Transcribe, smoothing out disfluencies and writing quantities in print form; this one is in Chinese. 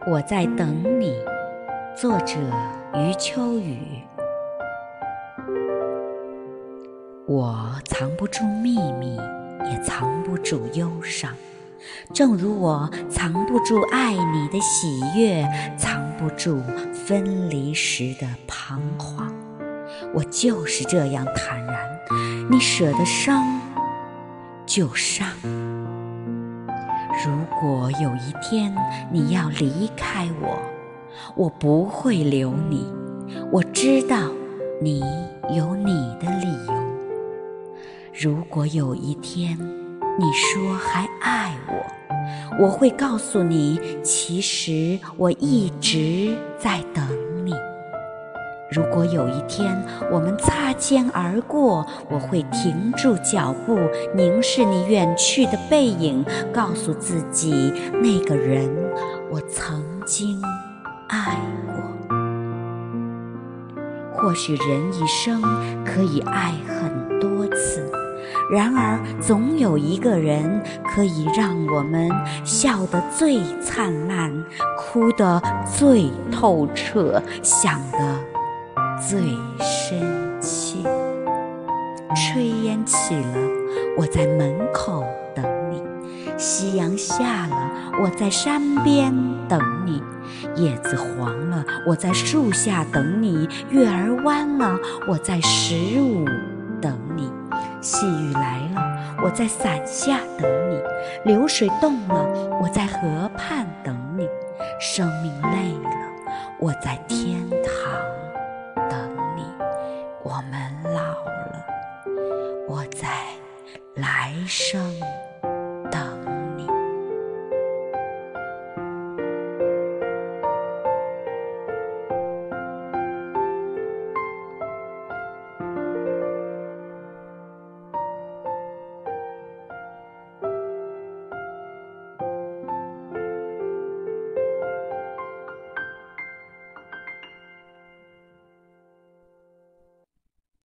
我在等你。作者余秋雨。我藏不住秘密，也藏不住忧伤，正如我藏不住爱你的喜悦，藏不住分离时的彷徨。我就是这样坦然，你舍得伤就伤。如果有一天你要离开我，我不会留你。我知道你有你的理由。如果有一天你说还爱我，我会告诉你，其实我一直在等你。如果有一天我们擦肩而过，我会停住脚步，凝视你远去的背影，告诉自己，那个人我曾经爱过。或许人一生可以爱很多次，然而总有一个人可以让我们笑得最灿烂，哭得最透彻，想得最深切。炊烟起了，我在门口等你；夕阳下了，我在山边等你；叶子黄了，我在树下等你；月儿弯了，我在15等你；细雨来了，我在伞下等你；流水动了，我在河畔